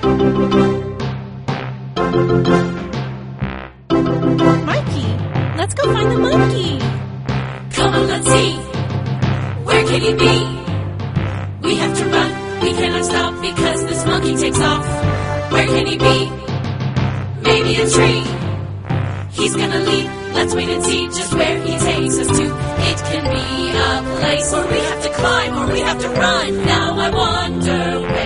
Mikey, let's go find the monkey. Come on, let's see. Where can he be? We have to run. We cannot stop because this monkey takes off. Where can he be? Maybe a tree. He's gonna leap. Let's wait and see just where he takes us to. It can be a place where we have to climb or we have to run. Now I wonder where